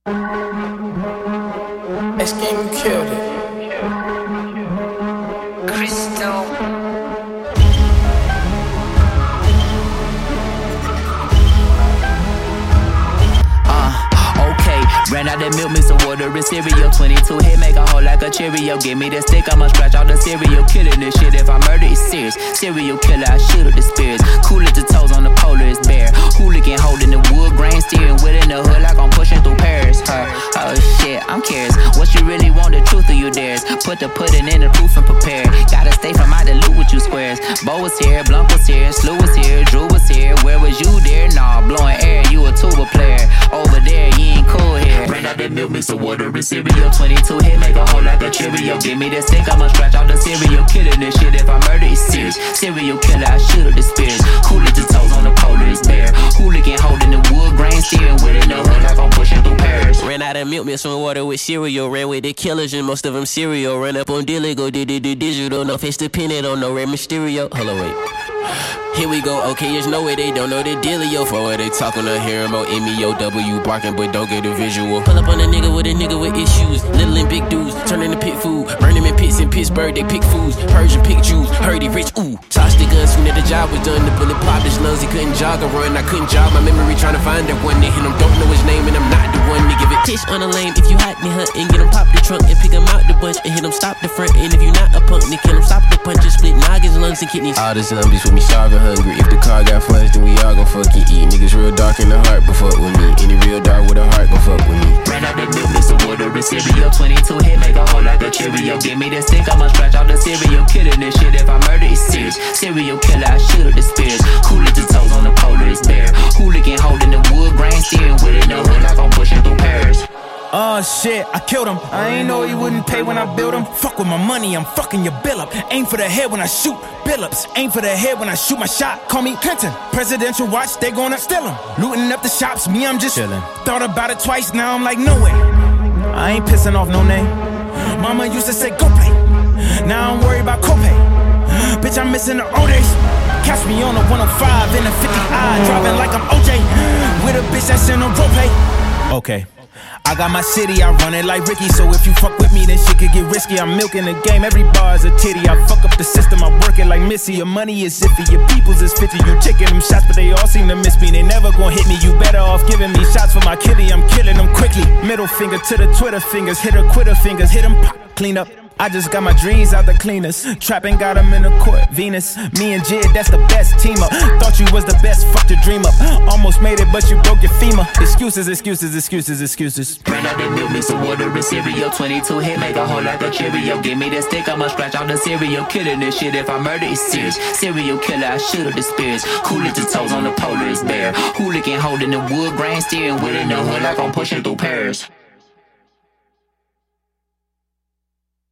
This game, you killed it. Crystal. Okay, ran out that milk, mix some water and cereal. 22 hit, make a hole like a Cheerio. Give me the stick, I'ma scratch out the cereal. Killing this shit, if I murder, it's serious. Serial killer, I shoot up the spirits. Cool as the toes on the polar, it's bare. Hooligan holding the wood grain, steering wheel in the hood like I'm pushing through Paris. Oh shit, I'm curious. What you really want, the truth or you dares? Put the pudding in the proof and prepare. Gotta stay from out the loot with you squares. Bo was here, Blunt was here, Slew was here, Drew was here. Where was you there? Nah, blowing air, you a tuba player. Over there, you ain't cool here. Bring out that milk, mix some water and cereal. 22 hit, make a hole like a Cheerio. Give me the stick, I'ma scratch out the cereal. Killing this shit, if I murder, it's serious. Serial killer, I shoot up the spirits. Cool as the toes on the polar, it's bare. Hooligan holding the wood grain, steering wheel in the hood like I'm pushing through Paris. Ran out of milk, mixed some water with cereal. Ran with the killers and most of them cereal. Ran up on Dilly, go did digital. No face dependent on no Red Mysterio. Hold on, wait. Here we go, okay, there's no way they don't know the dealio. For what they talking, I hear about MEOW barking, but don't get a visual. Pull up on a nigga with issues. Little and big dudes, turning to pit food. Burn them in pits in Pittsburgh, they pick foods. Persian pick Jews, heard he rich, ooh. Tossed the gun soon as the job was done. The bullet popped his lungs, he couldn't jog or run. I couldn't jog my memory trying to find that one. They hit him, don't know his name, and I'm not the one to give it. Tish on the lane, if you hot, me hunt and get him pop the trunk and pick him out the bunch and hit him stop the front. And if you not a punk, then kill him stop the punch and split noggins, lungs, and kidneys. All the zombies with me starving hungry. If the car got flushed, then we all gon' fucking eat. Niggas real dark in the heart, but fuck with me. Any real dark with a heart, gon' fuck with me. Ran out the milk, mix some water and cereal. 22 hit, make a hole like a Cheerio. Give me the stick, I'ma scratch out the cereal. Killing this shit, if I murder, it's serious. Serial killer, I shoot up the spirits. Cool as the toes on the polar, it's bare. Hooligan holding the wood grain, steering wheel in the hood like I'm pushing through Paris. Oh shit, I killed him. I ain't know he wouldn't pay when I built him. Fuck with my money, I'm fucking your bill up. Aim for the head when I shoot Billups. Aim for the head when I shoot my shot. Call me Clinton. Presidential watch, they gonna steal him. Looting up the shops, me, I'm just chillin'. Thought about it twice, now I'm like, no way. I ain't pissing off no name. Mama used to say, go play. Now I'm worried about copay. Bitch, I'm missing the old days. Catch me on a 105 in a 50i, driving like I'm OJ. With a bitch that's in a role play. Okay. I got my city, I run it like Ricky. So if you fuck with me, then shit could get risky. I'm milking the game, every bar is a titty. I fuck up the system, I work it like Missy. Your money is iffy, your people's is 50. You taking them shots, but they all seem to miss me. They never gon' hit me, you better off giving me shots for my kitty. I'm killing them quickly. Middle finger to the Twitter fingers. Hit her quitter fingers, hit them pop, clean up. I just got my dreams out the cleaners. Trapping got them in the court, Venus. Me and Jid, that's the best team up. Thought you was the best, fucked your dream up. Almost made it, but you broke your femur. Excuses, excuses, excuses, excuses. Ran out the milk, mix some water and cereal. 22 hit, make a hole like a Cheerio. Give me the stick, I'ma scratch out the cereal. Killing this shit, if I murder, it's serious. Serial killer, I shoot up the spirits. Cool as the toes on the polar, it's bare. Hooligan holding the wood grain, steering wheel in the hood like I'm pushing through Paris.